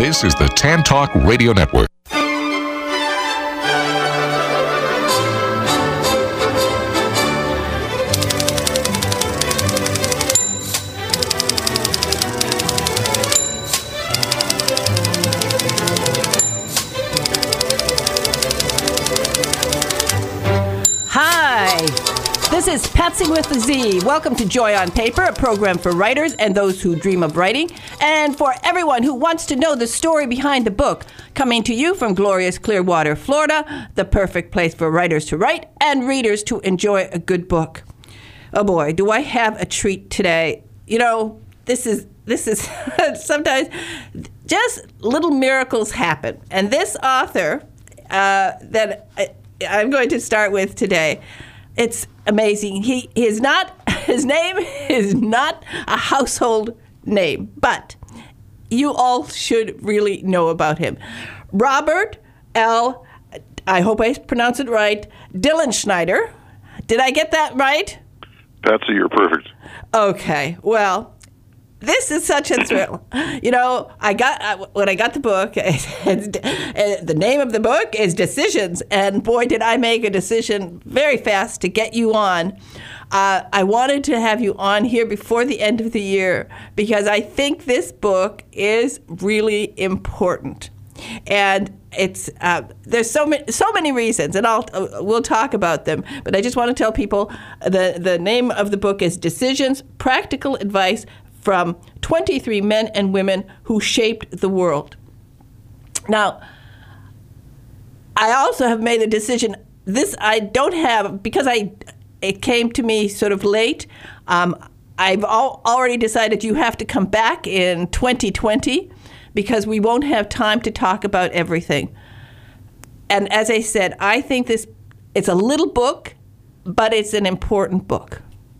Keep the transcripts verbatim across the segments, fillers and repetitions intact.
This is the Tan Talk Radio Network. This is Patsy with the Z. Welcome to Joy on Paper, a program for writers and those who dream of writing, and for everyone who wants to know the story behind the book. Coming to you from glorious Clearwater, Florida, the perfect place for writers to write and readers to enjoy a good book. Oh boy, do I have a treat today. You know, this is, this is sometimes just little miracles happen. And this author uh, that I, I'm going to start with today, it's amazing. He, he is not, his name is not a household name, but you all should really know about him. Robert L., I hope I pronounced it right, Dillenschneider. Did I get that right? Patsy, you're perfect. Okay, well, this is such a thrill. You know, I got when I got the book, the name of the book is Decisions, and boy, did I make a decision very fast to get you on. Uh, I wanted to have you on here before the end of the year because I think this book is really important, and it's uh, there's so many so many reasons, and I'll uh, we'll talk about them. But I just want to tell people the the name of the book is Decisions: Practical Advice from twenty-three men and women who shaped the world. Now, I also have made a decision. This I don't have, because I it came to me sort of late. Um, I've al- already decided you have to come back in twenty twenty because we won't have time to talk about everything. And as I said, I think this it's a little book, but it's an important book.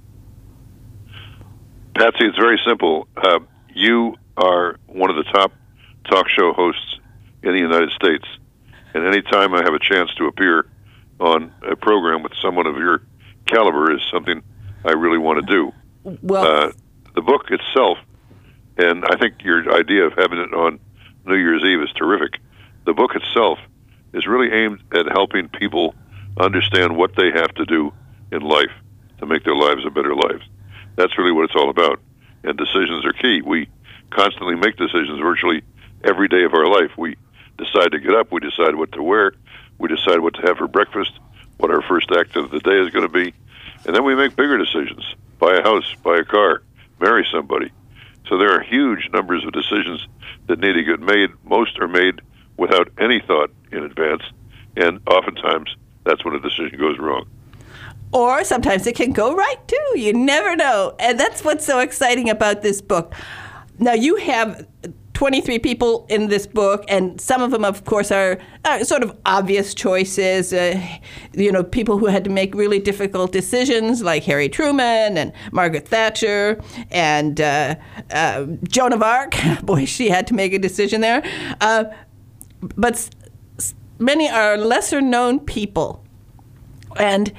Patsy, it's very simple. Uh, you are one of the top talk show hosts in the United States. And any time I have a chance to appear on a program with someone of your caliber is something I really want to do. Well, uh, the book itself, and I think your idea of having it on New Year's Eve is terrific. The book itself is really aimed at helping people understand what they have to do in life to make their lives a better life. That's really what it's all about. And decisions are key. We constantly make decisions virtually every day of our life. We decide to get up. We decide what to wear. We decide what to have for breakfast, what our first act of the day is going to be. And then we make bigger decisions. Buy a house, buy a car, marry somebody. So there are huge numbers of decisions that need to get made. Most are made without any thought in advance. And oftentimes, that's when a decision goes wrong. Or sometimes it can go right, too. You never know. And that's what's so exciting about this book. Now, you have twenty-three people in this book, and some of them, of course, are, are sort of obvious choices. Uh, you know, people who had to make really difficult decisions, like Harry Truman and Margaret Thatcher and uh, uh, Joan of Arc. Boy, she had to make a decision there. Uh, but s- many are lesser-known people. And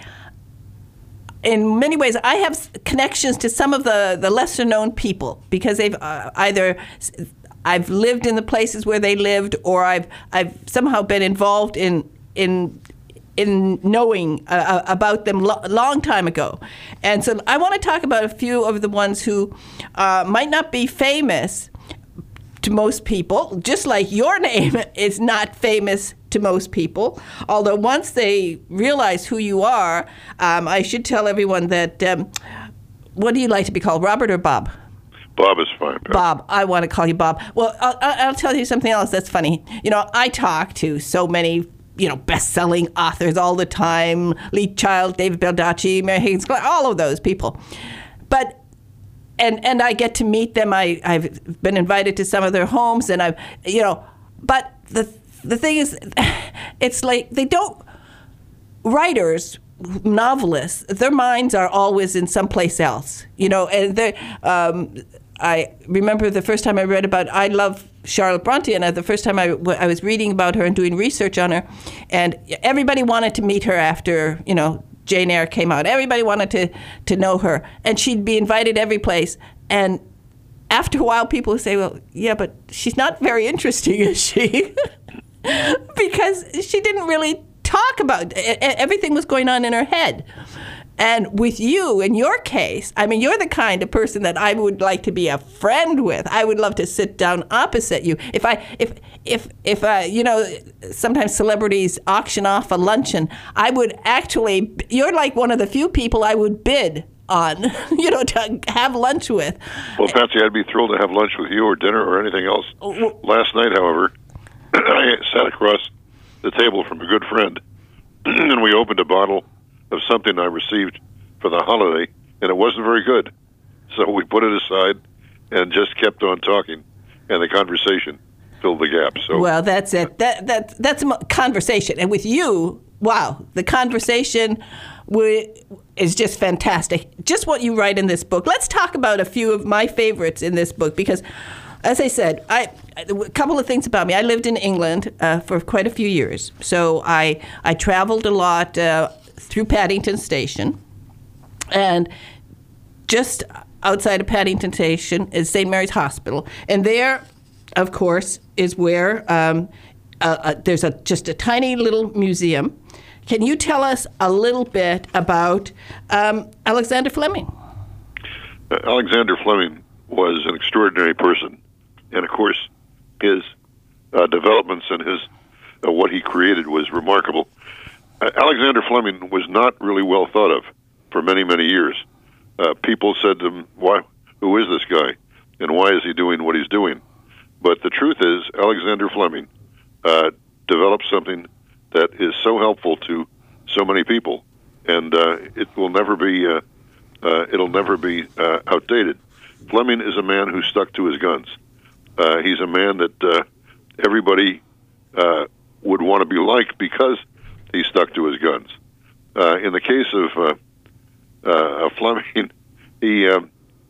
in many ways, I have connections to some of the, the lesser-known people because they've uh, either I've lived in the places where they lived, or I've I've somehow been involved in in in knowing uh, about them lo- a long time ago. And so I want to talk about a few of the ones who uh, might not be famous to most people, just like your name is not famous to most people. Although once they realize who you are, um, I should tell everyone that, um, what do you like to be called, Robert or Bob? Bob is fine. Pat. Bob. I want to call you Bob. Well, I'll, I'll tell you something else that's funny. You know, I talk to so many, you know, best-selling authors all the time, Lee Child, David Baldacci, Mary Higgins Clark, all of those people. But And and I get to meet them. I, I've been invited to some of their homes, and I've, you know, but the the thing is, it's like they don't, writers, novelists, their minds are always in someplace else, you know, and they um, I remember the first time I read about, I love Charlotte Bronte, and the first time I, I was reading about her and doing research on her, and everybody wanted to meet her after, you know, Jane Eyre came out. Everybody wanted to, to know her, and she'd be invited every place. And after a while, people say, well, yeah, but she's not very interesting, is she? Because she didn't really talk about it. Everything was going on in her head. And with you, in your case, I mean, you're the kind of person that I would like to be a friend with. I would love to sit down opposite you. If I, if, if, if, uh, you know, sometimes celebrities auction off a luncheon, I would actually, you're like one of the few people I would bid on, you know, to have lunch with. Well, Patsy, I'd be thrilled to have lunch with you or dinner or anything else. Last night, however, I sat across the table from a good friend, and we opened a bottle of something I received for the holiday, and it wasn't very good. So we put it aside and just kept on talking, and the conversation filled the gap. So well, that's it. That that that's a conversation, and with you, wow, the conversation w- is just fantastic. Just what you write in this book. Let's talk about a few of my favorites in this book because, as I said, I, a couple of things about me. I lived in England uh, for quite a few years, so I I traveled a lot uh, through Paddington Station, and just outside of Paddington Station is Saint Mary's Hospital, and there, of course, is where um, uh, uh, there's a just a tiny little museum. Can you tell us a little bit about um, Alexander Fleming? Uh, Alexander Fleming was an extraordinary person. And, of course, his uh, developments and his uh, what he created was remarkable. Uh, Alexander Fleming was not really well thought of for many, many years. Uh, people said to him, "Why? Who is this guy? And why is he doing what he's doing?" But the truth is, Alexander Fleming uh, developed something that is so helpful to so many people, and uh, it will never be uh, uh, it'll never be uh, outdated. Fleming is a man who stuck to his guns. Uh, he's a man that uh, everybody uh, would want to be like because he stuck to his guns. Uh, in the case of uh, uh, Fleming, he uh,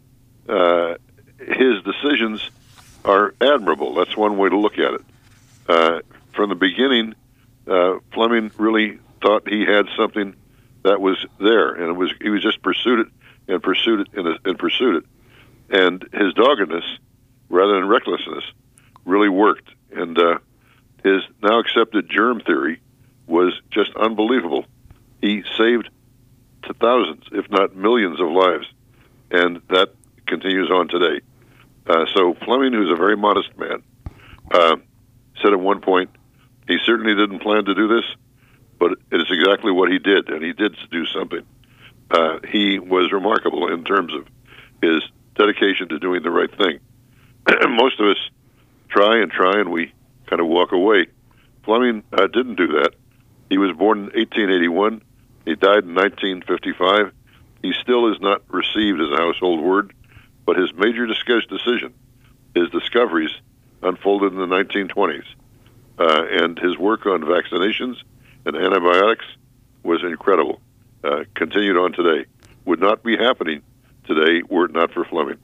uh, his decisions are admirable. That's one way to look at it. Uh, from the beginning, uh, Fleming really thought he had something that was there, and it was he was just pursued it and pursued it and, and pursued it. And his doggedness, rather than recklessness, really worked. And uh, his now accepted germ theory was just unbelievable. He saved to thousands, if not millions, of lives, and that continues on today. Uh, so Fleming, who's a very modest man, uh, said at one point, he certainly didn't plan to do this, but it is exactly what he did, and he did do something. Uh, he was remarkable in terms of his dedication to doing the right thing. Most of us try and try, and we kind of walk away. Fleming uh, didn't do that. He was born in eighteen eighty-one. He died in nineteen fifty-five. He still is not received as a household word, but his major discuss decision, his discoveries, unfolded in the nineteen twenties. Uh, and his work on vaccinations and antibiotics was incredible. Uh, continued on today. Would not be happening today were it not for Fleming.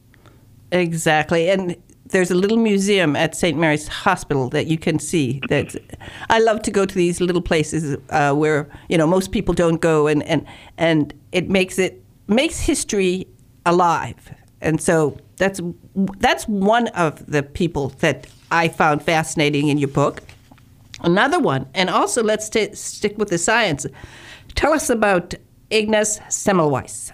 Exactly. And there's a little museum at Saint Mary's Hospital that you can see. That I love to go to these little places uh, where, you know, most people don't go, and, and, and it makes it makes history alive. And so that's that's one of the people that I found fascinating in your book. Another one, and also let's t- stick with the science. Tell us about Ignaz Semmelweis.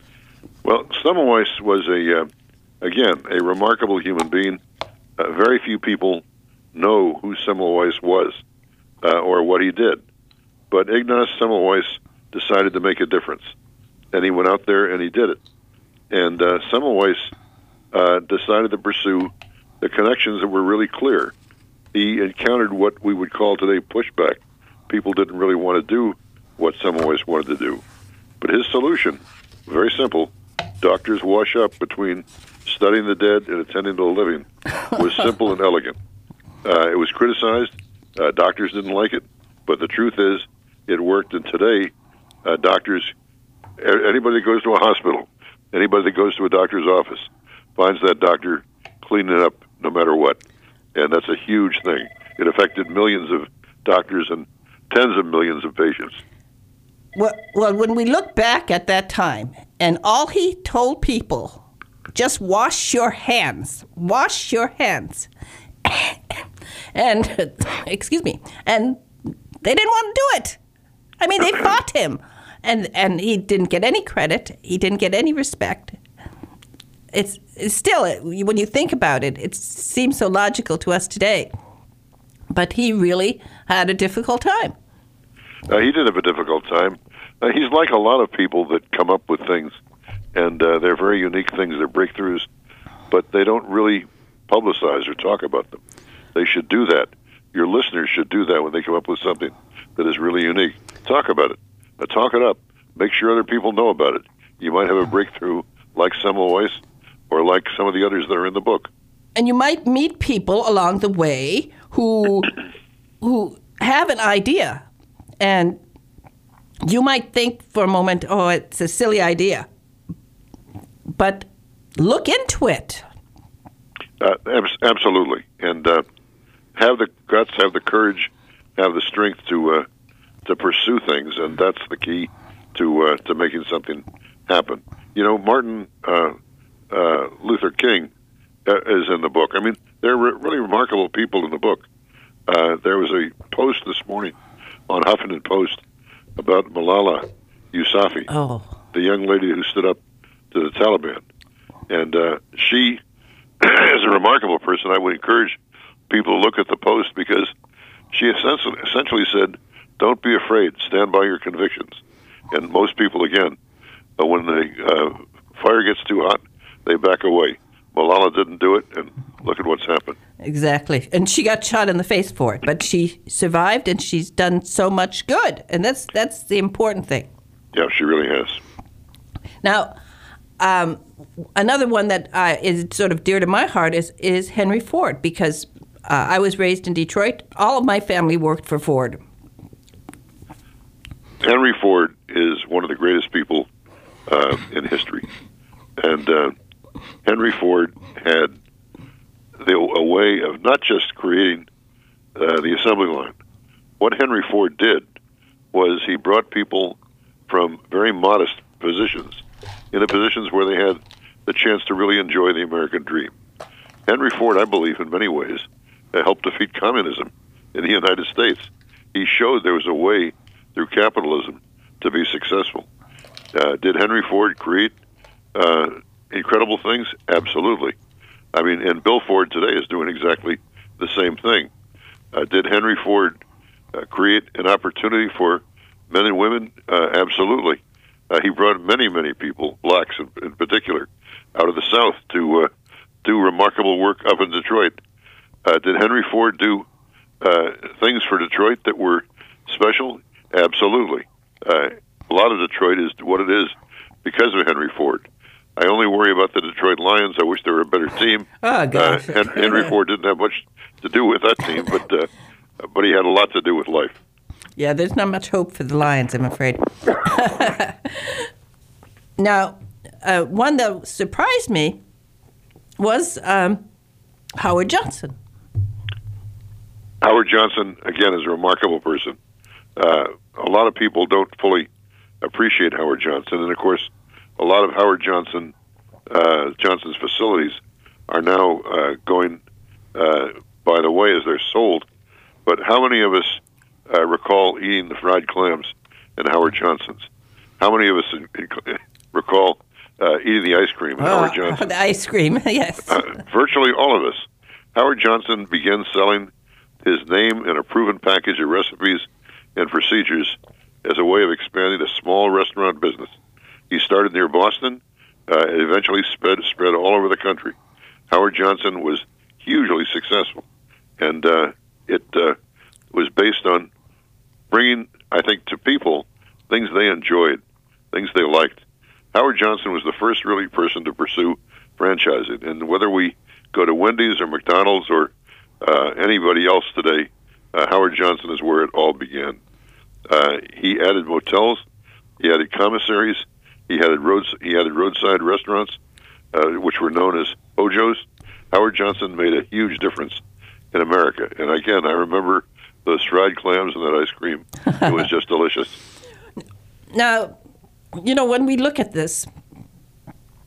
Well, Semmelweis was a, uh, again, a remarkable human being. Uh, very few people know who Semmelweis was uh, or what he did. But Ignaz Semmelweis decided to make a difference, and he went out there and he did it. And uh, Semmelweis uh, decided to pursue the connections that were really clear. He encountered what we would call today pushback. People didn't really want to do what Semmelweis wanted to do. But his solution, very simple, doctors wash up between studying the dead and attending to the living, was simple and elegant. Uh, it was criticized. Uh, doctors didn't like it. But the truth is, it worked. And today, uh, doctors, anybody that goes to a hospital, anybody that goes to a doctor's office, finds that doctor cleaning it up no matter what. And that's a huge thing. It affected millions of doctors and tens of millions of patients. Well, well, when we look back at that time, and all he told people just wash your hands. Wash your hands. And, excuse me, and they didn't want to do it. I mean, they fought him. And and he didn't get any credit. He didn't get any respect. It's, it's still, when you think about it, it seems so logical to us today. But he really had a difficult time. Uh, he did have a difficult time. Uh, he's like a lot of people that come up with things, and uh, they're very unique things, they're breakthroughs, but they don't really publicize or talk about them. They should do that. Your listeners should do that when they come up with something that is really unique. Talk about it. Uh, talk it up. Make sure other people know about it. You might have a breakthrough like Semmelweis or like some of the others that are in the book. And you might meet people along the way who who have an idea, and you might think for a moment, oh, it's a silly idea. But look into it. Uh, ab- absolutely. And uh, have the guts, have the courage, have the strength to uh, to pursue things, and that's the key to uh, to making something happen. You know, Martin uh, uh, Luther King uh, is in the book. I mean, there are re- really remarkable people in the book. Uh, there was a post this morning on Huffington Post about Malala Yousafzai, Oh. the young lady who stood up to the Taliban. And uh, she is a remarkable person. I would encourage people to look at the post because she essentially, essentially said, don't be afraid, stand by your convictions. And most people, again, uh, when the uh, fire gets too hot, they back away. Malala didn't do it, and look at what's happened. Exactly. And she got shot in the face for it, but she survived, and she's done so much good. And that's that's the important thing. Yeah, she really has. Now, um, another one that uh, is sort of dear to my heart is, is Henry Ford, because uh, I was raised in Detroit. All of my family worked for Ford. Henry Ford is one of the greatest people uh, in history. And uh, Henry Ford had the, a way of not just creating uh, the assembly line. What Henry Ford did was he brought people from very modest positions into positions where they had the chance to really enjoy the American dream. Henry Ford, I believe, in many ways, uh, helped defeat communism in the United States. He showed there was a way through capitalism to be successful. Uh, did Henry Ford create uh, incredible things? Absolutely. I mean, and Bill Ford today is doing exactly the same thing. Uh, did Henry Ford uh, create an opportunity for men and women? Uh, absolutely. Uh, he brought many, many people, blacks in, in particular, out of the South to uh, do remarkable work up in Detroit. Uh, did Henry Ford do uh, things for Detroit that were special? Absolutely. Uh, a lot of Detroit is what it is because of Henry Ford. I only worry about the Detroit Lions. I wish they were a better team. Oh, gosh. Uh, Henry Ford didn't have much to do with that team, but uh, but he had a lot to do with life. Yeah, there's not much hope for the Lions, I'm afraid. Now, uh, one that surprised me was um, Howard Johnson. Howard Johnson, again, is a remarkable person. Uh, a lot of people don't fully appreciate Howard Johnson, and of course, a lot of Howard Johnson uh, Johnson's facilities are now uh, going uh, by the way as they're sold. But how many of us uh, recall eating the fried clams in Howard Johnson's? How many of us in, in, recall uh, eating the ice cream in Oh, Howard Johnson? the ice cream, yes. Uh, virtually all of us. Howard Johnson began selling his name and a proven package of recipes and procedures as a way of expanding a small restaurant business. He started near Boston, uh, and eventually spread spread all over the country. Howard Johnson was hugely successful, and uh, it uh, was based on bringing, I think, to people things they enjoyed, things they liked. Howard Johnson was the first really person to pursue franchising, and whether we go to Wendy's or McDonald's or uh, anybody else today, uh, Howard Johnson is where it all began. Uh, he added motels, he added commissaries, he added roads, he added roadside restaurants, uh, which were known as Hojos. Howard Johnson made a huge difference in America, and again, I remember those fried clams and that ice cream. It was just delicious. Now, you know, when we look at this,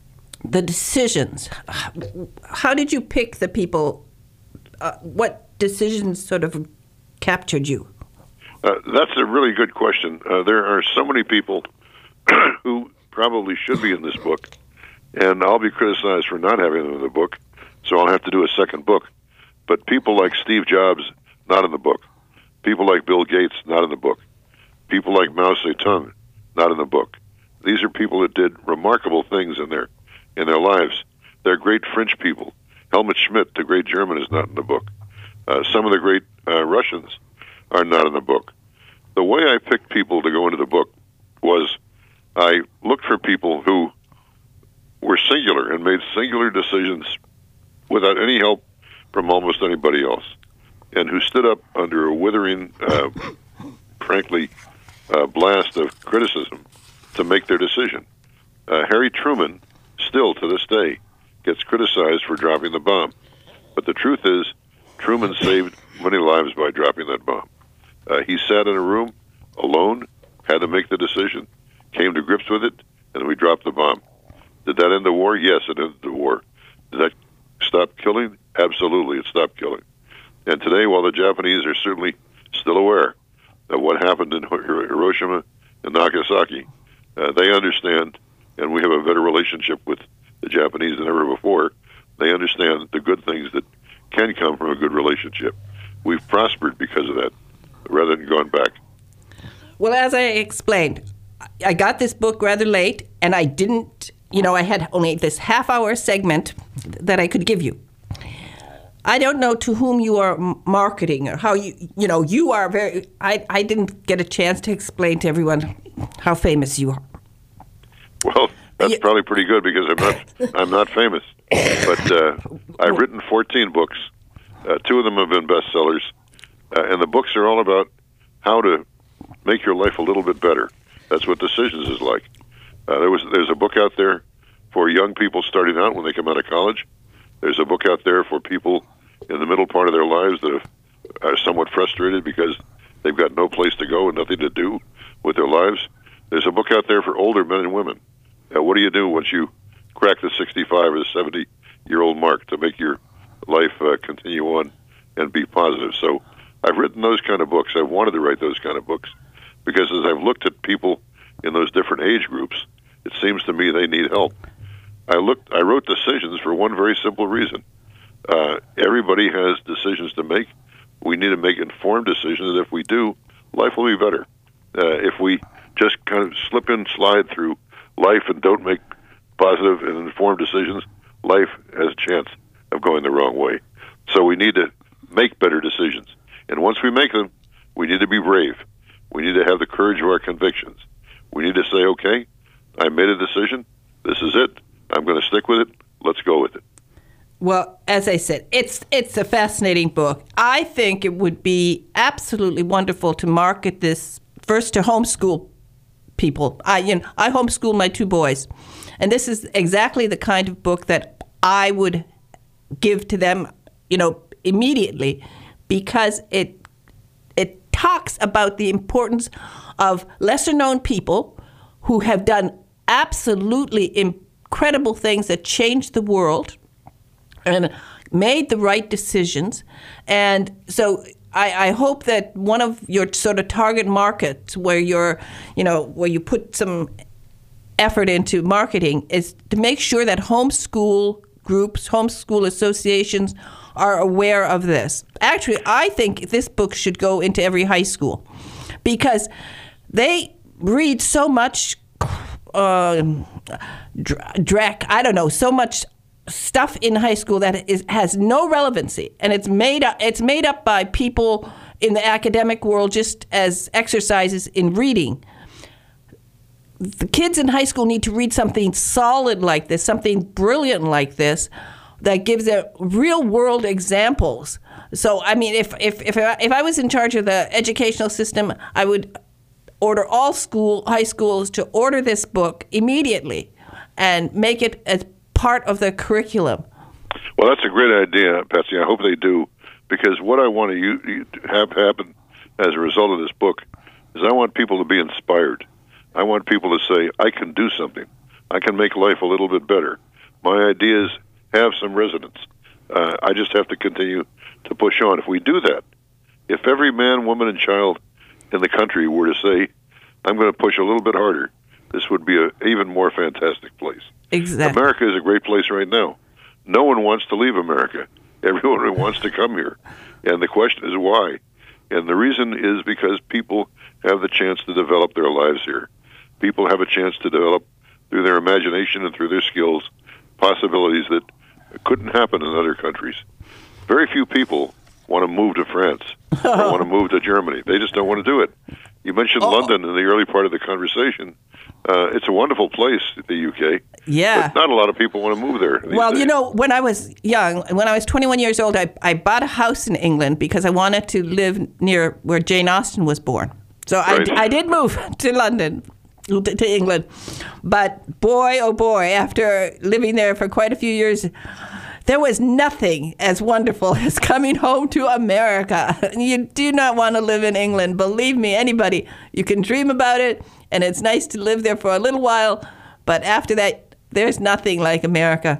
the decisions. How did you pick the people? Uh, what decisions sort of captured you? Uh, that's a really good question. Uh, there are so many people who probably should be in this book, and I'll be criticized for not having them in the book, so I'll have to do a second book. But people like Steve Jobs, not in the book. People like Bill Gates, not in the book. People like Mao Zedong, not in the book. These are people that did remarkable things in their in their lives. They're great French people. Helmut Schmidt, the great German, is not in the book. Uh, some of the great uh, Russians are not in the book. The way I picked people to go into the book was I looked for people who were singular and made singular decisions without any help from almost anybody else, and who stood up under a withering, uh, frankly, uh, blast of criticism to make their decision. Uh, Harry Truman, still to this day, gets criticized for dropping the bomb. But the truth is, Truman saved many lives by dropping that bomb. Uh, he sat in a room alone, had to make the decision, came to grips with it, and we dropped the bomb. Did that end the war? Yes, it ended the war. Did that stop killing? Absolutely, it stopped killing. And today, while the Japanese are certainly still aware of what happened in Hiroshima and Nagasaki, uh, they understand, and we have a better relationship with the Japanese than ever before. They understand the good things that can come from a good relationship. We've prospered because of that, rather than going back. Well, as I explained, I got this book rather late, and I didn't, you know, I had only this half-hour segment that I could give you. I don't know to whom you are marketing or how you, you know, you are very, I, I didn't get a chance to explain to everyone how famous you are. Well, that's you, probably pretty good because I'm not, I'm not famous. But uh, I've written fourteen books. Uh, two of them have been bestsellers. Uh, and the books are all about how to make your life a little bit better. That's what Decisions is like. Uh, there was There's a book out there for young people starting out when they come out of college. There's a book out there for people in the middle part of their lives that are somewhat frustrated because they've got no place to go and nothing to do with their lives. There's a book out there for older men and women. Uh, what do you do once you crack the sixty-five or the seventy-year-old mark to make your life uh, continue on and be positive? So I've written those kind of books. I've wanted to write those kind of books because as I've looked at people in those different age groups, it seems to me they need help. I looked. I wrote Decisions for one very simple reason. Uh, everybody has decisions to make. We need to make informed decisions, and if we do, life will be better. Uh, if we just kind of slip and slide through life and don't make positive and informed decisions, life has a chance of going the wrong way. So we need to make better decisions. And once we make them, we need to be brave. We need to have the courage of our convictions. We need to say, okay, I made a decision. This is it. I'm going to stick with it. Let's go with it. Well, as I said, it's it's a fascinating book. I think it would be absolutely wonderful to market this first to homeschool people. I you know, I homeschool my two boys, and this is exactly the kind of book that I would give to them, you know, immediately, because it it talks about the importance of lesser-known people who have done absolutely incredible things that changed the world and made the right decisions. And so I, I hope that one of your sort of target markets where you're, you know, where you put some effort into marketing is to make sure that homeschool groups, homeschool associations are aware of this. Actually, I think this book should go into every high school because they read so much uh, drac, I don't know, so much stuff in high school that is, has no relevancy, and it's made up. It's made up by people in the academic world just as exercises in reading. The kids in high school need to read something solid like this, something brilliant like this, that gives them real world examples. So, I mean, if if if I, if I was in charge of the educational system, I would order all school high schools to order this book immediately and make it as part of the curriculum. Well, that's a great idea, Patsy. I hope they do, because what I want to you, have happen as a result of this book is I want people to be inspired. I want people to say, I can do something. I can make life a little bit better. my ideas have some resonance. Uh, I just have to continue to push on. If we do that, if every man, woman, and child in the country were to say, I'm going to push a little bit harder, this would be an even more fantastic place. Exactly. America is a great place right now. No one wants to leave America. Everyone wants to come here. And the question is why? And the reason is because people have the chance to develop their lives here. People have a chance to develop, through their imagination and through their skills, possibilities that couldn't happen in other countries. Very few people want to move to France or want to move to Germany. They just don't want to do it. You mentioned oh. London in the early part of the conversation. Uh, it's a wonderful place, the U K. Yeah. But not a lot of people want to move there. Well, days. you know, when I was young, when I was twenty-one years old, I, I bought a house in England because I wanted to live near where Jane Austen was born. So right. I, I did move to London, to, to England. But boy, oh boy, after living there for quite a few years, there was nothing as wonderful as coming home to America. You do not want to live in England. Believe me, anybody. You can dream about it, and it's nice to live there for a little while. But after that, there's nothing like America.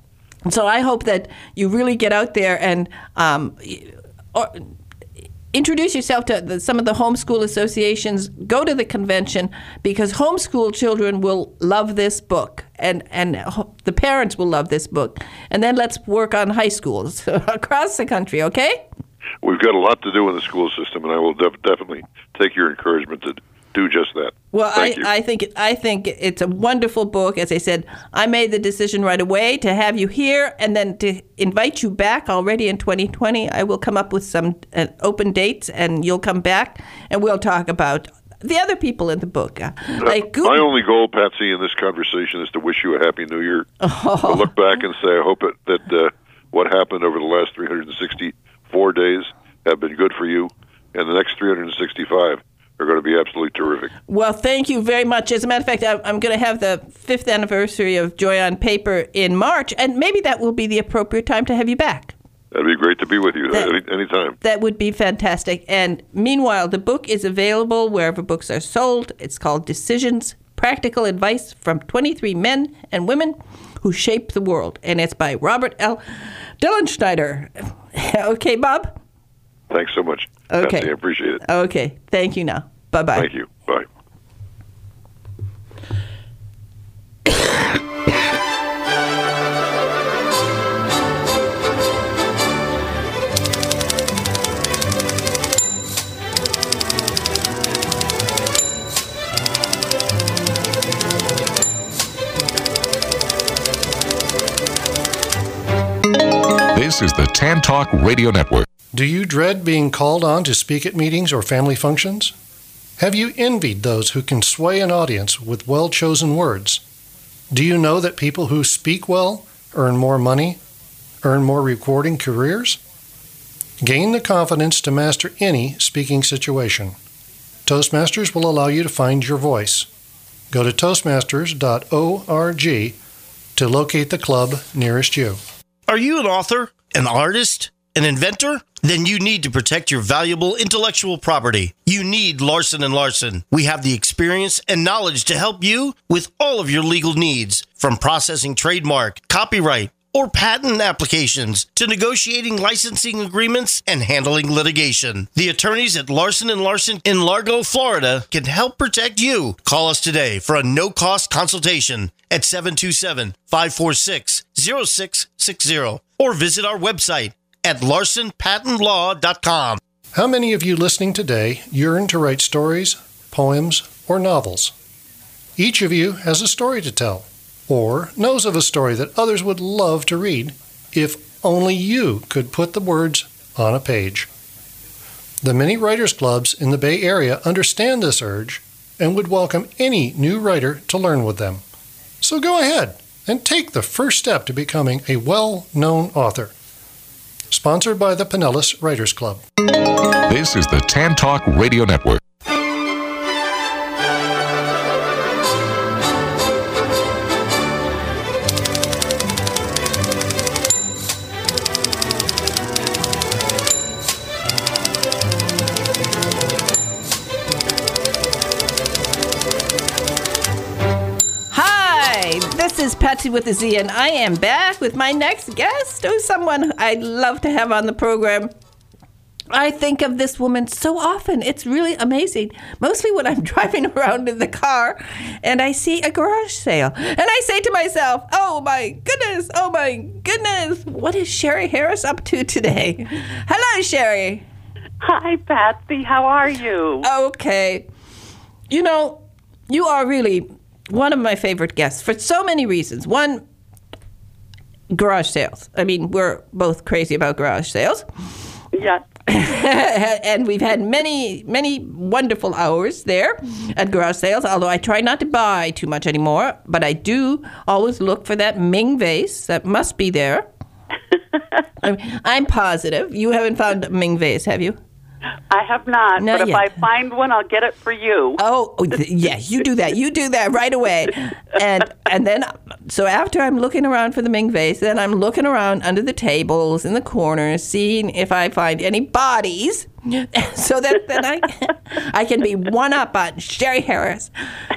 So I hope that you really get out there and um, or, introduce yourself to the, some of the homeschool associations. Go to the convention, because homeschool children will love this book, and, and ho- the parents will love this book. And then let's work on high schools across the country, okay? We've got a lot to do in the school system, and I will def- definitely take your encouragement to do just that. Well, Thank I, you. I think I think it's a wonderful book. As I said, I made the decision right away to have you here and then to invite you back already in twenty twenty. I will come up with some uh, open dates, and you'll come back, and we'll talk about the other people in the book. Uh, like uh, my only goal, Patsy, in this conversation is to wish you a Happy New Year. Oh. To look back and say, I hope it, that uh, what happened over the last three hundred sixty-four days have been good for you, and the next three hundred sixty-five are going to be absolutely terrific. Well, thank you very much. As a matter of fact, I'm going to have the fifth anniversary of Joy on Paper in March, and maybe that will be the appropriate time to have you back. That'd be great to be with you that, any anytime. That would be fantastic. And meanwhile, the book is available wherever books are sold. It's called Decisions, Practical Advice from twenty-three Men and Women Who Shape the World. And it's by Robert L. Dillenschneider. Okay, Bob? Thanks so much. Okay. Patsy, I appreciate it. Okay. Thank you now. Bye-bye. Thank you. Bye. This is the Tan Talk Radio Network. Do you dread being called on to speak at meetings or family functions? Have you envied those who can sway an audience with well-chosen words? Do you know that people who speak well earn more money, earn more rewarding careers? Gain the confidence to master any speaking situation. Toastmasters will allow you to find your voice. Go to toastmasters dot org to locate the club nearest you. Are you an author, an artist, an inventor? Then you need to protect your valuable intellectual property. You need Larson and Larson. We have the experience and knowledge to help you with all of your legal needs, from processing trademark, copyright, or patent applications to negotiating licensing agreements and handling litigation. The attorneys at Larson and Larson in Largo, Florida can help protect you. Call us today for a no-cost consultation at seven two seven, five four six, zero six six zero or visit our website at larson patent law dot com. How many of you listening today yearn to write stories, poems, or novels? Each of you has a story to tell, or knows of a story that others would love to read if only you could put the words on a page. The many writers' clubs in the Bay Area understand this urge and would welcome any new writer to learn with them. So go ahead and take the first step to becoming a well-known author. Sponsored by the Pinellas Writers Club. This is the Tan Talk Radio Network. is Patsy with a Z, and I am back with my next guest, who's someone I'd love to have on the program. I think of this woman so often. It's really amazing. Mostly when I'm driving around in the car and I see a garage sale. And I say to myself, oh my goodness, oh my goodness, what is Sherry Harris up to today? Hello, Sherry. Hi, Patsy. How are you? Okay. You know, you are really one of my favorite guests for so many reasons. One, garage sales. I mean, we're both crazy about garage sales. Yes. And we've had many, many wonderful hours there at garage sales, although I try not to buy too much anymore. But I do always look for that Ming vase that must be there. I'm, I'm positive. You haven't found a Ming vase, have you? I have not, Not but if yet. I find one, I'll get it for you. Oh, oh, th- yeah, you do that. You do that right away. And and then, so after I'm looking around for the Ming vase, then I'm looking around under the tables, in the corners, seeing if I find any bodies, so that then I, I can be one up on Sherry Harris.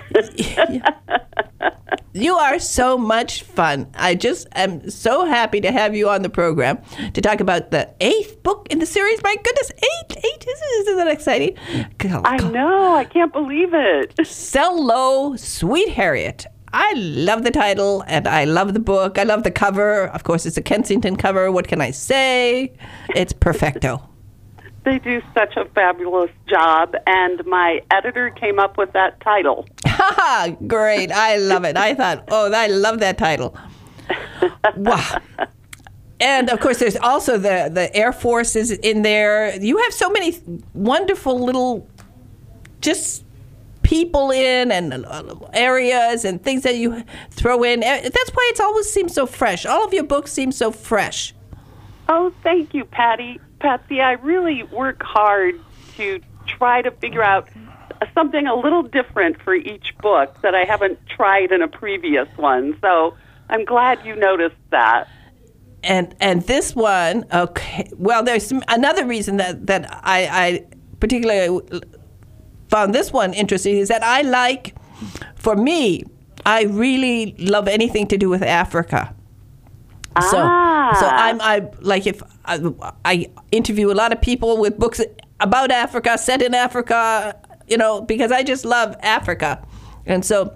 You are so much fun. I just am so happy to have you on the program to talk about the eighth book in the series. My goodness, eight, eight, isn't, isn't that exciting? I know. I can't believe it. Sell Low, Sweet Harriet. I love the title, and I love the book. I love the cover. Of course, it's a Kensington cover. What can I say? It's perfecto. They do such a fabulous job, and my editor came up with that title. Ha! Great. I love it. I thought, oh, I love that title. Wow. And, of course, there's also the, the Air Force is in there. You have so many wonderful little just people in and areas and things that you throw in. That's why it always seems so fresh. All of your books seem so fresh. Oh, thank you, Patty. Patsy, I really work hard to try to figure out something a little different for each book that I haven't tried in a previous one. So I'm glad you noticed that. And and this one, okay. Well, there's some, another reason that, that I, I particularly found this one interesting is that I like, for me, I really love anything to do with Africa. So, Ah. so I'm I like if I, I interview a lot of people with books about Africa, set in Africa, you know, because I just love Africa. And so,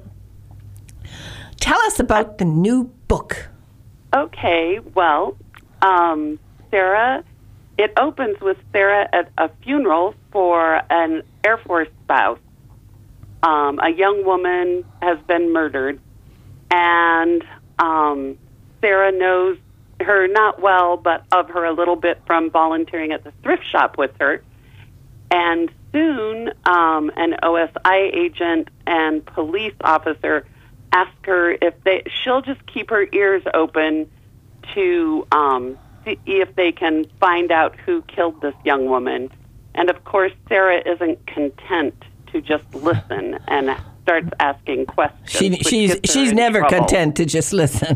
tell us about the new book. Okay, well, um, Sarah, it opens with Sarah at a funeral for an Air Force spouse. Um, a young woman has been murdered, and um, Sarah knows her not well, but of her a little bit from volunteering at the thrift shop with her. And soon, um, an O S I agent and police officer ask her if they she'll just keep her ears open to um, see if they can find out who killed this young woman. And of course, Sarah isn't content to just listen and starts asking questions. She, which she's gets her she's in never trouble. content to just listen.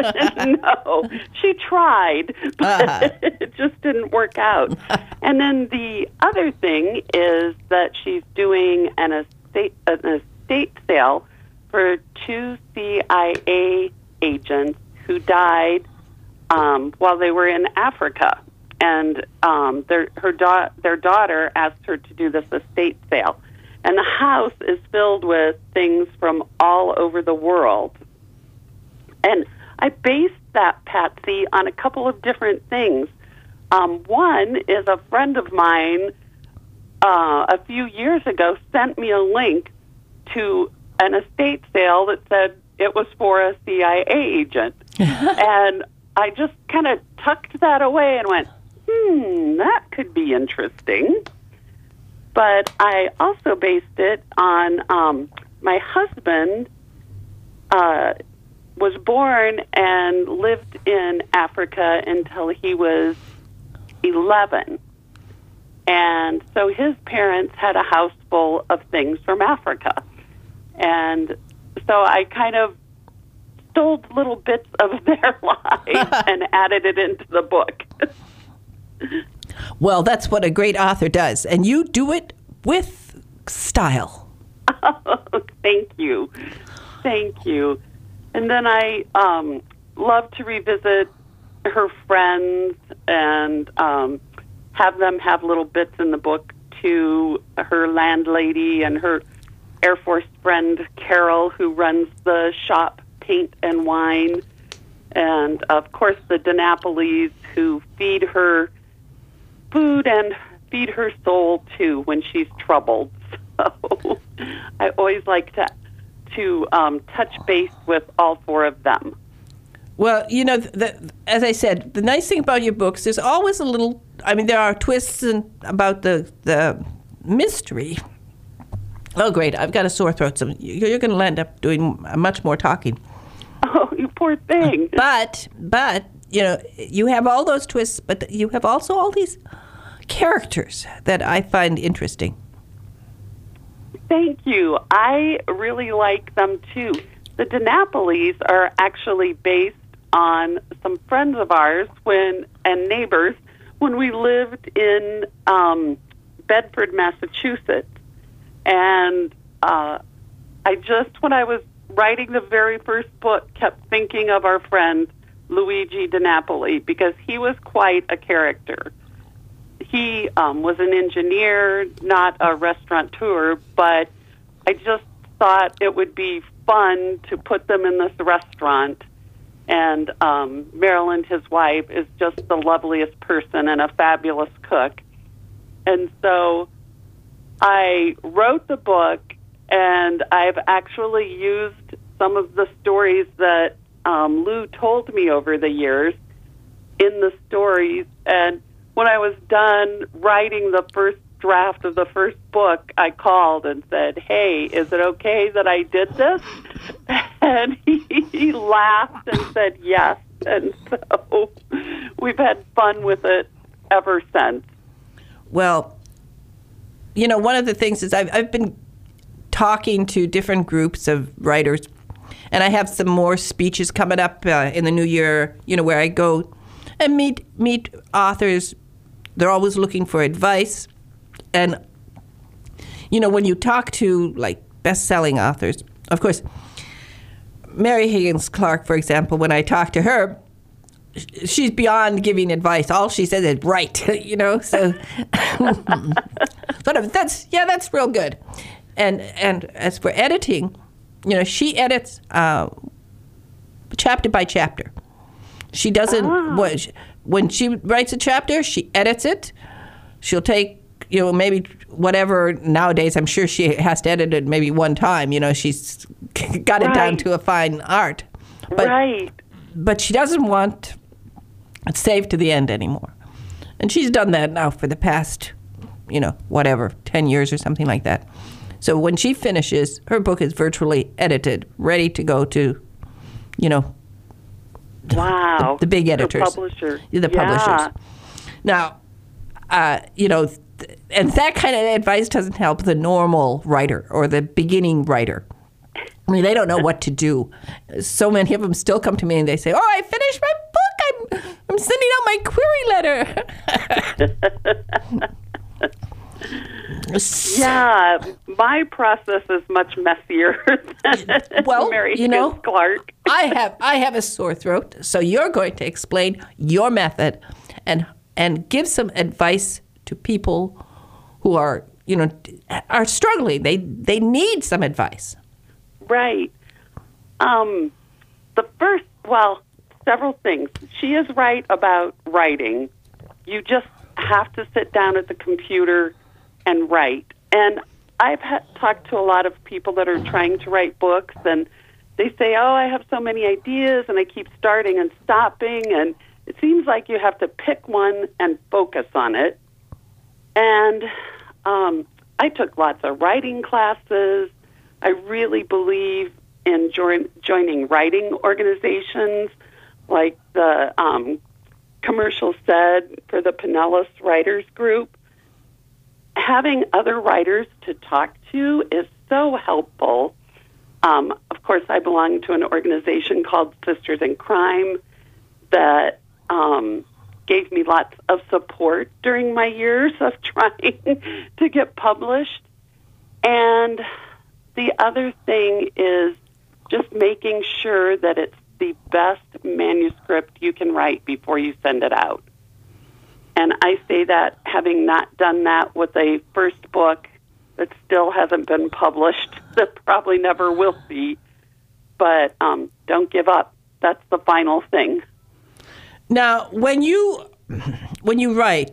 No, she tried, but Uh-huh. it just didn't work out. And then the other thing is that she's doing an estate an estate sale for two C I A agents who died um, while they were in Africa, and um, their her da- their daughter asked her to do this estate sale. And the house is filled with things from all over the world. And I based that, Patsy, on a couple of different things. Um, one is a friend of mine uh, a few years ago sent me a link to an estate sale that said it was for a C I A agent. And I just kind of tucked that away and went, hmm, that could be interesting. But I also based it on um, my husband uh, was born and lived in Africa until he was eleven. And so his parents had a house full of things from Africa. And so I kind of stole little bits of their lives and added it into the book. Well, that's what a great author does, and you do it with style. Oh, thank you. Thank you. And then I um, love to revisit her friends and um, have them have little bits in the book to her landlady and her Air Force friend, Carol, who runs the shop, Paint and Wine. And, of course, the DiNapolis, who feed her food and feed her soul, too, when she's troubled. So I always like to to um, touch base with all four of them. Well, you know, the, as I said, the nice thing about your books, there's always a little, I mean, there are twists in, about the, the mystery. Oh, great, I've got a sore throat, so you're going to end up doing much more talking. Oh, you poor thing. But, but, you know, you have all those twists, but you have also all these characters that I find interesting. Thank you. I really like them, too. The DiNapolis are actually based on some friends of ours when and neighbors when we lived in um, Bedford, Massachusetts. And uh, I just, when I was writing the very first book, kept thinking of our friend Luigi DiNapoli, because he was quite a character. He um, was an engineer, not a restaurateur, but I just thought it would be fun to put them in this restaurant. And um, Marilyn, his wife, is just the loveliest person and a fabulous cook. And so I wrote the book, and I've actually used some of the stories that um, Lou told me over the years in the stories. And when I was done writing the first draft of the first book, I called and said, hey, is it okay that I did this? And he, he laughed and said yes. And so we've had fun with it ever since. Well, you know, one of the things is I've, I've been talking to different groups of writers, and I have some more speeches coming up uh, in the new year, you know, where I go and meet meet authors. They're always looking for advice. And, you know, when you talk to, like, best-selling authors, of course, Mary Higgins Clark, for example, when I talk to her, she's beyond giving advice. All she says is, right, you know, so sort of, that's, yeah, that's real good. And and as for editing, you know, she edits uh, chapter by chapter. She doesn't, Ah. when she writes a chapter, she edits it. She'll take, you know, maybe whatever, nowadays I'm sure she has to edit it maybe one time, you know, she's got it down Right. to a fine art. But, Right. But she doesn't want it saved to the end anymore. And she's done that now for the past, you know, whatever, ten years or something like that. So when she finishes, her book is virtually edited, ready to go to, you know, Wow. the, the big editors. The publisher. The Yeah. publishers. Now, uh, you know, th- and that kind of advice doesn't help the normal writer or the beginning writer. I mean, they don't know what to do. So many of them still come to me and they say, oh, I finished my book. I'm, I'm sending out my query letter. Yeah, my process is much messier than Well, Mary you know, Higgins Clark. I have I have a sore throat, so you're going to explain your method and and give some advice to people who are, you know, are struggling. They they need some advice. Right. Um, the first, well, several things. She is right about writing. You just have to sit down at the computer and write. And I've had, talked to a lot of people that are trying to write books, and they say, oh, I have so many ideas, and I keep starting and stopping, and it seems like you have to pick one and focus on it. And um, I took lots of writing classes. I really believe in join, joining writing organizations like the um, commercial said for the Pinellas Writers Group. Having other writers to talk to is so helpful. Um, of course, I belong to an organization called Sisters in Crime that um, gave me lots of support during my years of trying to get published. And the other thing is just making sure that it's the best manuscript you can write before you send it out. And I say that having not done that with a first book that still hasn't been published, that probably never will be. But um, don't give up. That's the final thing. Now, when you when you write,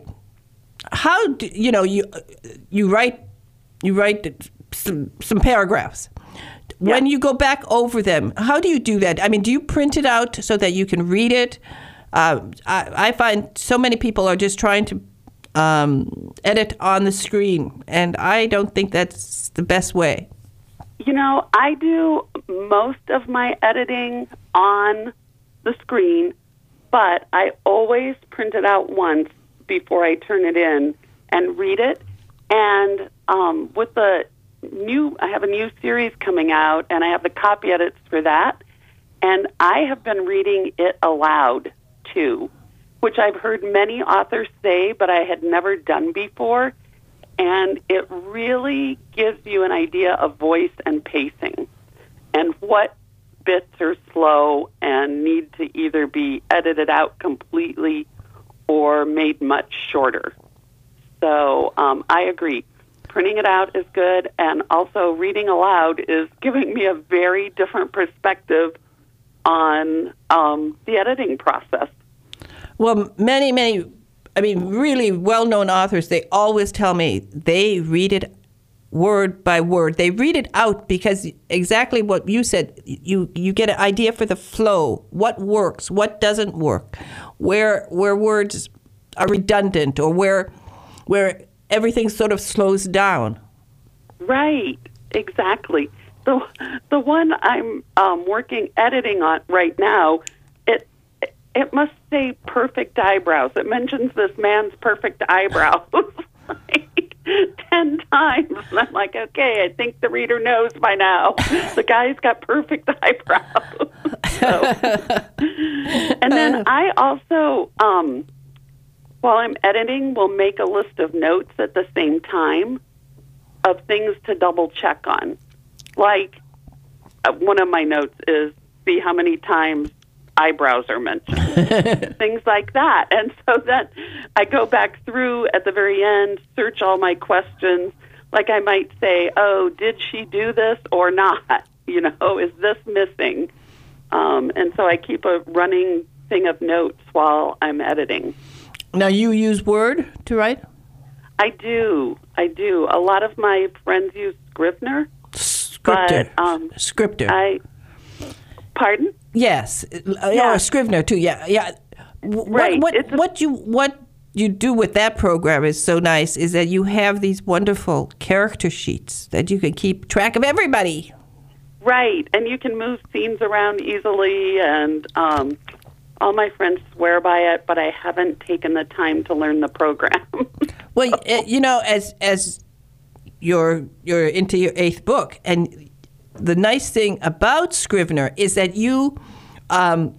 how do you know you you write you write some some paragraphs? When Yeah. you go back over them, how do you do that? I mean, do you print it out so that you can read it? Uh, I, I find so many people are just trying to um, edit on the screen, and I don't think that's the best way. You know, I do most of my editing on the screen, but I always print it out once before I turn it in and read it. And um, with the new, I have a new series coming out, and I have the copy edits for that. And I have been reading it aloud, too, which I've heard many authors say, but I had never done before. And it really gives you an idea of voice and pacing and what bits are slow and need to either be edited out completely or made much shorter. So um, I agree. Printing it out is good, and also reading aloud is giving me a very different perspective on um, the editing process. Well, many, many, I mean, really well-known authors, they always tell me they read it word by word. They read it out because exactly what you said, you, you get an idea for the flow, what works, what doesn't work, where where words are redundant or where where everything sort of slows down. Right, exactly. The the one I'm um, working editing on right now, it it must say perfect eyebrows. It mentions this man's perfect eyebrows like ten times. And I'm like, okay, I think the reader knows by now. The guy's got perfect eyebrows. So. And then I also, um, while I'm editing, will make a list of notes at the same time of things to double check on. Like, uh, one of my notes is see how many times eyebrows are mentioned, things like that. And so then I go back through at the very end, search all my questions. Like I might say, oh, did she do this or not? You know, is this missing? Um, and so I keep a running thing of notes while I'm editing. Now, you use Word to write? I do. I do. A lot of my friends use Scrivener. Scripter. But, um, Scripter. I, pardon? Yes. Uh, Yeah. Or Scrivener, too. Yeah. Yeah. W- Right. What, It's what, a- what, you, what you do with that program is so nice is that you have these wonderful character sheets that you can keep track of everybody. Right, and you can move scenes around easily, and um, all my friends swear by it, but I haven't taken the time to learn the program. Well, uh, you know, as as you're you're into your eighth book, and the nice thing about Scrivener is that you, um,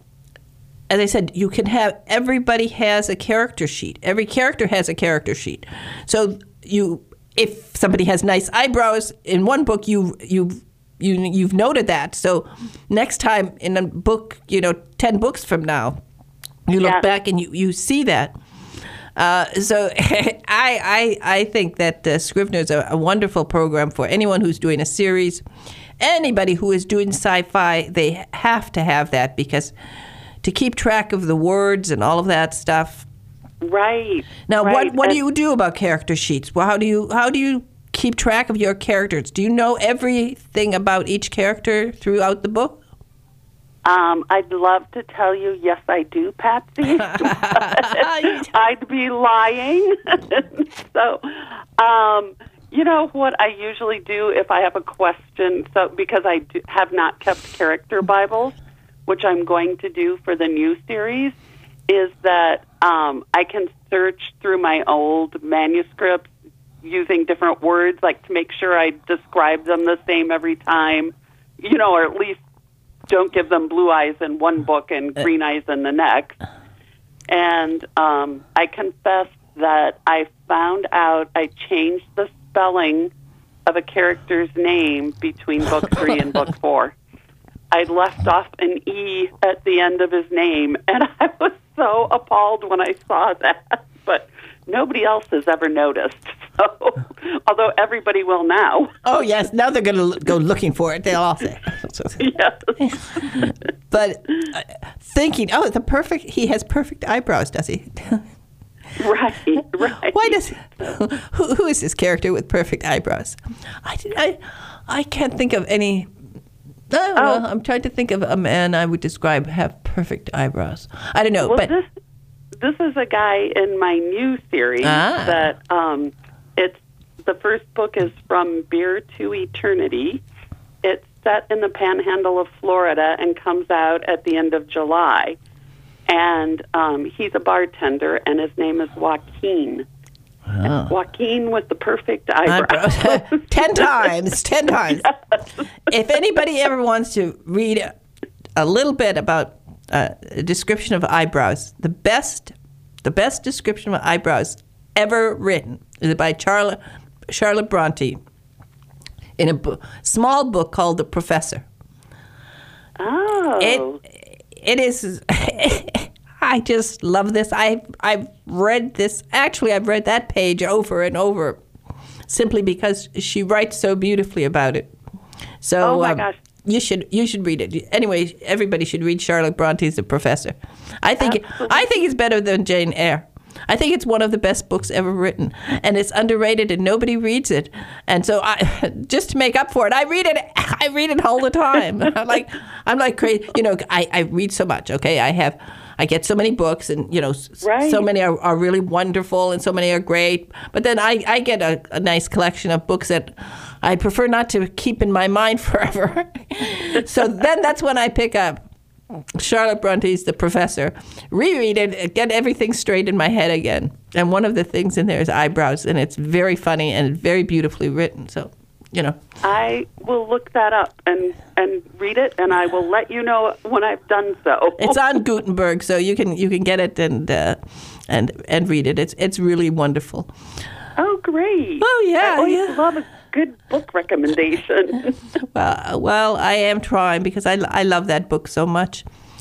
as I said, you can have everybody has a character sheet. Every character has a character sheet. So you, if somebody has nice eyebrows in one book, you you. You, you've noted that. So next time in a book, you know, ten books from now, you look Yeah. back and you, you see that. Uh, so I, I I think that uh, Scrivener is a, a wonderful program for anyone who's doing a series. Anybody who is doing sci-fi, they have to have that because to keep track of the words and all of that stuff. Right. Now, right. what, what do And- you do about character sheets? Well, how do you how do you keep track of your characters? Do you know everything about each character throughout the book? Um, I'd love to tell you, yes, I do, Patsy. but I'd be lying. so, um, you know what I usually do if I have a question? So, because I do, have not kept character Bibles, which I'm going to do for the new series, is that um, I can search through my old manuscripts using different words, like to make sure I describe them the same every time, you know, or at least don't give them blue eyes in one book and green eyes in the next. And um, I confess that I found out I changed the spelling of a character's name between book three and book four. I left off an E at the end of his name, and I was so appalled when I saw that. But nobody else has ever noticed. So, although everybody will now. Oh yes, now they're going to go looking for it. They'll all say. Yes. But uh, thinking, oh, the perfect. He has perfect eyebrows, does he? Right, right. Why does who, who is this character with perfect eyebrows? I, I, I can't think of any. Oh, well, Oh. I'm trying to think of a man I would describe have perfect eyebrows. I don't know, Well, but this this is a guy in my new series Ah. that um, it's the first book is From Beer to Eternity. It's set in the Panhandle of Florida and comes out at the end of July. And um, he's a bartender, and his name is Joaquin. Oh. Joaquin with the perfect eyebrows. eyebrows. ten times, ten times. If anybody ever wants to read a, a little bit about uh, a description of eyebrows, the best, the best description of eyebrows ever written is by Charlotte Charlotte Bronte in a bo- small book called The Professor. Oh. It it is. I just love this. I I've read this. Actually, I've read that page over and over, simply because she writes so beautifully about it. So Oh, my um, gosh. you should you should read it. Anyway, everybody should read Charlotte Bronte's The Professor. I think Absolutely. I think it's better than Jane Eyre. I think it's one of the best books ever written, and it's underrated, and nobody reads it. And so, I, just to make up for it, I read it. I read it all the time. I'm like, I'm like crazy. You know, I, I read so much. Okay, I have, I get so many books, and you know, s- Right. so many are, are really wonderful, and so many are great. But then I, I get a, a nice collection of books that I prefer not to keep in my mind forever. So then that's when I pick up Charlotte Bronte's The Professor, reread it, get everything straight in my head again. And one of the things in there is eyebrows, and it's very funny and very beautifully written. So, you know. I will look that up and, and read it, and I will let you know when I've done so. It's on Gutenberg, so you can you can get it and uh, and and read it. It's it's really wonderful. Oh, great. Oh, yeah, I always yeah. love a good book recommendation. Well, well, I am trying because I, I love that book so much.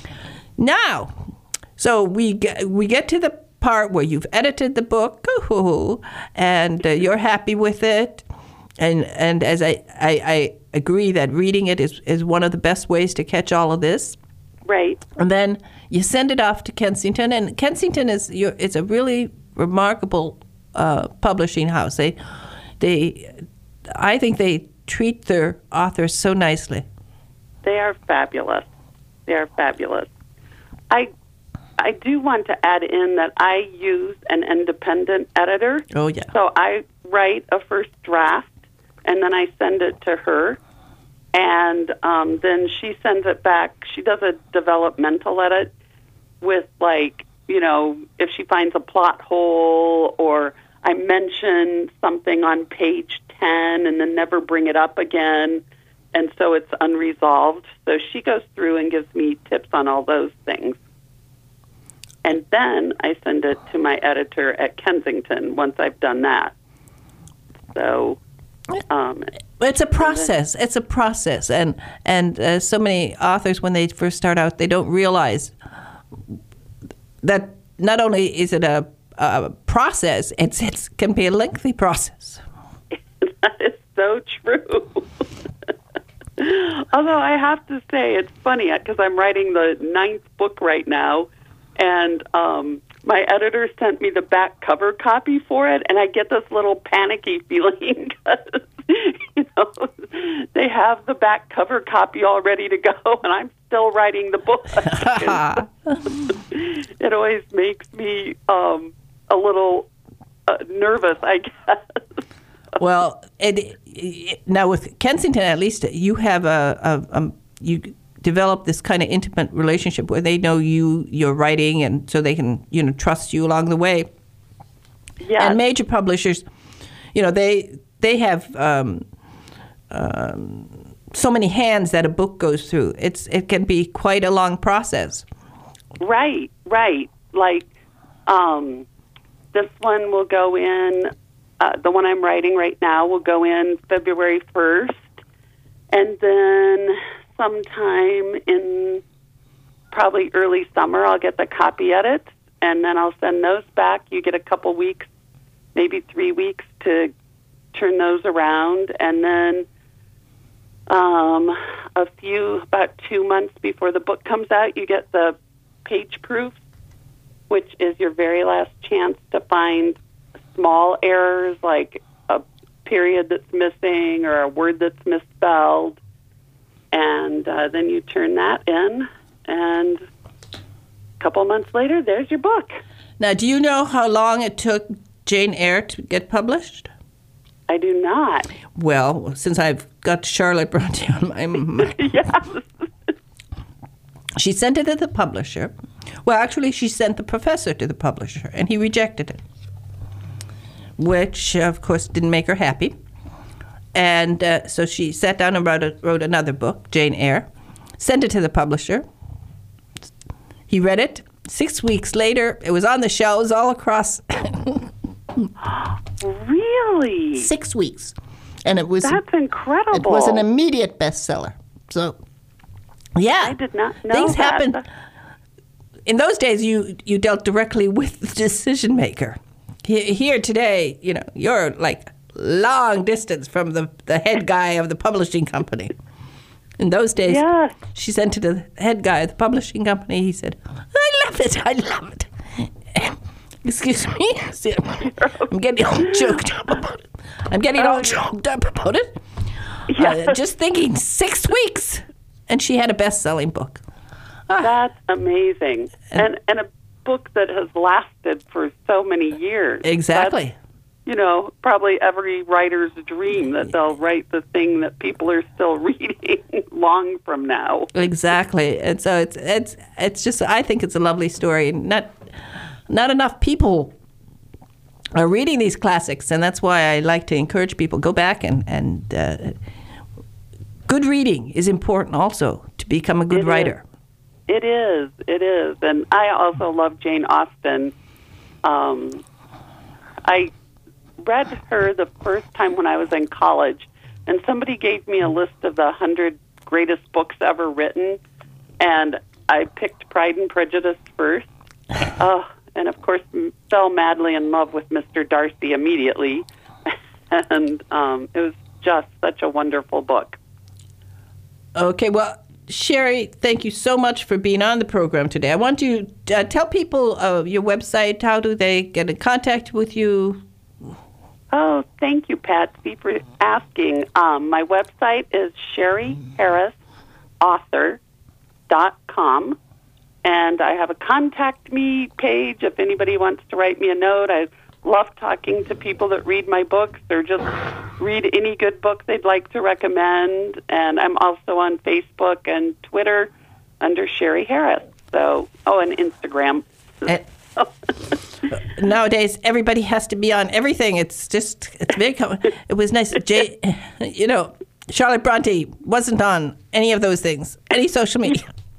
Now, so we get, we get to the part where you've edited the book, and uh, you're happy with it, and and as I, I, I agree that reading it is, is one of the best ways to catch all of this. Right. And then you send it off to Kensington, and Kensington is your, it's a really remarkable uh, publishing house. They, they, I think they treat their authors so nicely. They are fabulous. They are fabulous. I I do want to add in that I use an independent editor. Oh, yeah. So I write a first draft, and then I send it to her, and um, then she sends it back. She does a developmental edit with, like, you know, if she finds a plot hole or I mention something on page ten and then never bring it up again, and so it's unresolved. So she goes through and gives me tips on all those things. And then I send it to my editor at Kensington once I've done that. So, um, It's a process. It's a process, and and uh, so many authors, when they first start out, they don't realize that not only is it a, a process, it's it can be a lengthy process. that is so true. Although I have to say, it's funny because I'm writing the ninth book right now, and um, my editor sent me the back cover copy for it, and I get this little panicky feeling because, you know, they have the back cover copy all ready to go, and I'm still writing the book. It always makes me um, a little uh, nervous, I guess. Well, it, it, now with Kensington, at least you have a, a, a you develop this kind of intimate relationship where they know you, you're writing, and so they can, you know, trust you along the way. Yeah. And major publishers, you know, they they have um, um, so many hands that a book goes through. It's it can be quite a long process. Right, right. Like um, this one will go in. Uh, the one I'm writing right now will go in February first, and then sometime in probably early summer. I'll get the copy edits, and then I'll send those back. You get a couple weeks, maybe three weeks to turn those around, and then um, a few, about two months before the book comes out, you get the page proofs, which is your very last chance to find small errors like a period that's missing or a word that's misspelled. And uh, then you turn that in, and a couple months later, there's your book. Now, do you know how long it took Jane Eyre to get published? I do not. Well, since I've got Charlotte Bronte on my mind. Yes. She sent it to the publisher. Well, actually, she sent the professor to the publisher, and he rejected it, which, of course, didn't make her happy. And uh, so she sat down and wrote, a, wrote another book, Jane Eyre, sent it to the publisher. He read it. Six weeks later, it was on the shelves all across. Really? Six weeks. And it was... That's incredible. It was an immediate bestseller. So, yeah. I did not know Things that. happened. In those days, you, you dealt directly with the decision maker. Here today, you know, you're like long distance from the, the head guy of the publishing company. In those days, yes. She sent it to the head guy of the publishing company. He said, I love it, I love it. Excuse me? I'm getting all choked up about it. I'm getting all choked up about it. Yes. Uh, just thinking, six weeks. And she had a best-selling book. That's amazing. And, and a book that has lasted for so many years. Exactly. That's, you know, probably every writer's dream that they'll write the thing that people are still reading long from now. Exactly. And so it's it's it's just, I think it's a lovely story. Not not enough people are reading these classics, and that's why I like to encourage people, go back and, and uh, good reading is important also to become a good it writer. Is. It is. It is. And I also love Jane Austen. Um, I read her the first time when I was in college, and somebody gave me a list of the one hundred greatest books ever written, and I picked Pride and Prejudice first. Oh, and, of course, fell madly in love with Mister Darcy immediately. And um, it was just such a wonderful book. Okay, well, Sherry, thank you so much for being on the program today. I want you to uh, tell people uh, your website. How do they get in contact with you? Oh, thank you, Patsy, for asking. Um, my website is sherry harris author dot com, and I have a contact me page if anybody wants to write me a note. I love talking to people that read my books or just read any good book they'd like to recommend. And I'm also on Facebook and Twitter under Sherry Harris. So, oh, and Instagram. And nowadays, everybody has to be on everything. It's just, it's very, it was nice. Jay, you know, Charlotte Bronte wasn't on any of those things, any social media.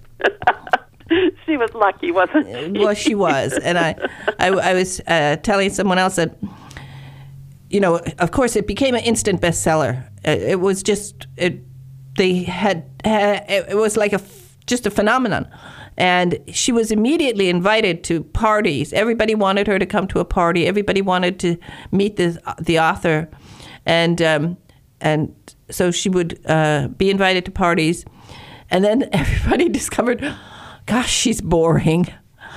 She was lucky, wasn't she? Well, she was. And I, I, I was uh, telling someone else that, you know, of course, it became an instant bestseller. It, it was just, it, they had, had, it was like a, just a phenomenon. And she was immediately invited to parties. Everybody wanted her to come to a party. Everybody wanted to meet the the author, and um, and so she would uh, be invited to parties, and then everybody discovered, gosh, she's boring,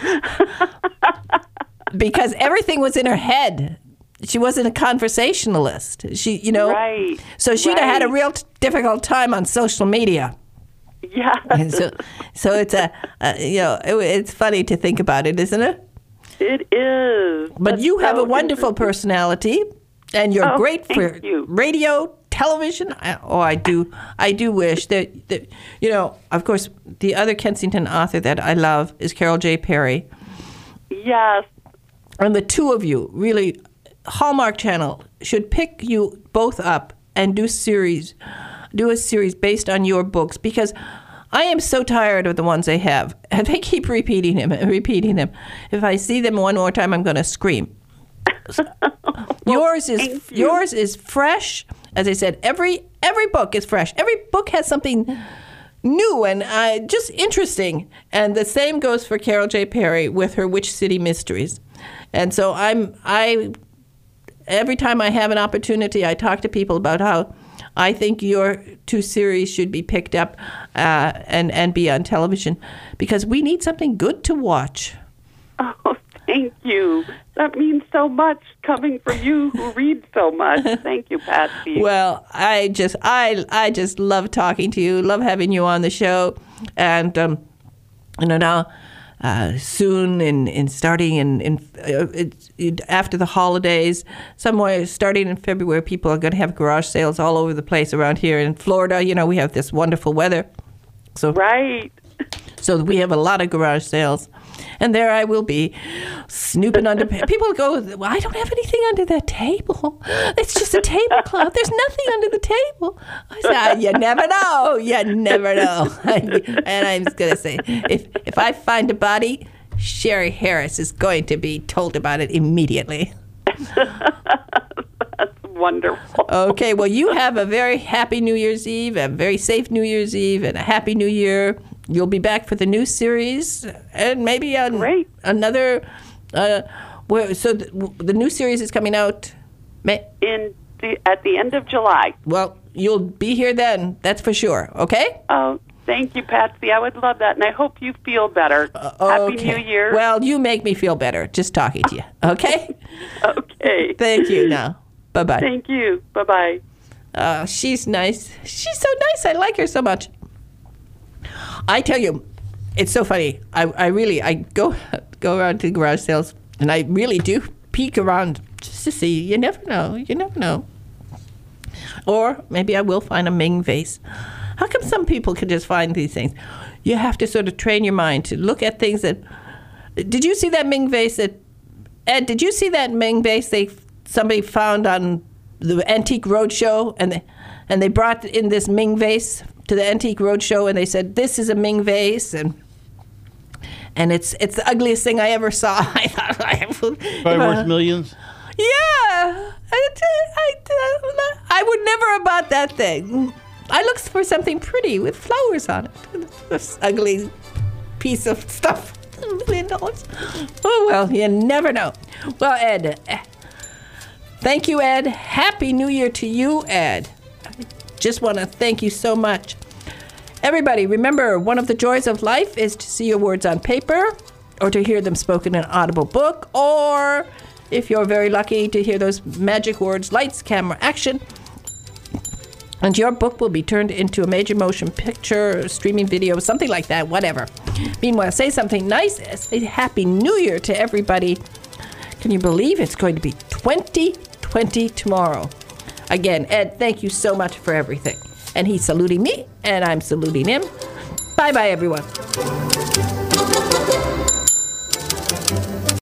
because everything was in her head. She wasn't a conversationalist. She, you know, right. So she'd right. have had a real t- difficult time on social media. Yeah. So, so it's a, uh, you know, it, it's funny to think about it, isn't it? It is. But That's you have so a wonderful personality, and you're Oh, great for thank you. radio, television. I, oh, I do, I do wish that, that, you know, of course, the other Kensington author that I love is Carol J. Perry, Yes. and the two of you really, Hallmark Channel should pick you both up and do series. Do a series based on your books, because I am so tired of the ones they have. And they keep repeating them and repeating them. If I see them one more time, I'm going to scream. Well, yours is thank you. yours is fresh. As I said, every every book is fresh. Every book has something new and uh, just interesting. And the same goes for Carol J. Perry with her Witch City Mysteries. And so I'm I every time I have an opportunity, I talk to people about how I think your two series should be picked up uh, and and be on television, because we need something good to watch. Oh, thank you. That means so much coming from you who read so much. Thank you, Patsy. Well, I just I I just love talking to you. Love having you on the show, and um, you know now. Uh, soon, in, in starting in, in uh, it, it, after the holidays, somewhere starting in February, people are going to have garage sales all over the place around here in Florida. You know, we have this wonderful weather, so right. So we have a lot of garage sales, and there I will be, snooping under. People go, well, I don't have anything under that table. It's just a tablecloth. There's nothing under the table. I said, you never know. You never know. And I'm just gonna say, if if I find a body, Sherry Harris is going to be told about it immediately. That's wonderful. Okay, well, you have a very happy New Year's Eve, a very safe New Year's Eve, and a happy New Year. You'll be back for the new series, and maybe on Great. another. Uh, where, so the, the new series is coming out. May, In the, at the end of July. well, you'll be here then. That's for sure. Okay. Oh, thank you, Patsy. I would love that, and I hope you feel better. Uh, Happy okay. New Year. Well, you make me feel better just talking to you. Okay. Okay. Thank you. Now, bye bye. Thank you. Bye-bye. Uh, she's nice. She's so nice. I like her so much. I tell you, it's so funny. I, I really, I go go around to garage sales, and I really do peek around just to see. You never know. You never know. Or maybe I will find a Ming vase. How come some people can just find these things? You have to sort of train your mind to look at things that... Did you see that Ming vase that... Ed, did you see that Ming vase they somebody found on the Antique Roadshow, and they, and they brought in this Ming vase to the Antique Roadshow, and they said, this is a Ming vase, and and it's it's the ugliest thing I ever saw. I thought, I, Probably worth millions. yeah, I, I, I would never have bought that thing. I looked for something pretty with flowers on it. This ugly piece of stuff. A million dollars. Oh, well, you never know. Well, Ed, thank you, Ed. Happy New Year to you, Ed. Just want to thank you so much. Everybody, remember, one of the joys of life is to see your words on paper, or to hear them spoken in an audible book, or, if you're very lucky, to hear those magic words, lights, camera, action. And your book will be turned into a major motion picture, streaming video, something like that, whatever. Meanwhile, say something nice. Say Happy New Year to everybody. Can you believe it's going to be twenty twenty tomorrow? Again, Ed, thank you so much for everything. And he's saluting me, and I'm saluting him. Bye-bye, everyone.